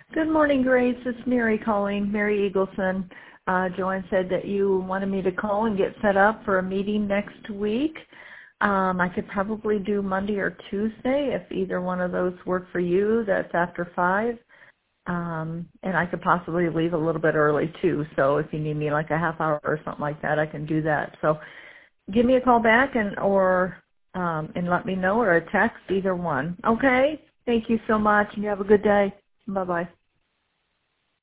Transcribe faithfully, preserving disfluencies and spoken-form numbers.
Good morning, Grace. It's Mary calling, Mary Eagleson. Uh, Joanne said that you wanted me to call and get set up for a meeting next week. Um, I could probably do Monday or Tuesday if either one of those work for you. That's after five. Um, and I could possibly leave a little bit early too. So if you need me like a half hour or something like that, I can do that. So give me a call back and or um, and let me know, or a text, either one. Okay? Thank you so much, and you have a good day. Bye-bye.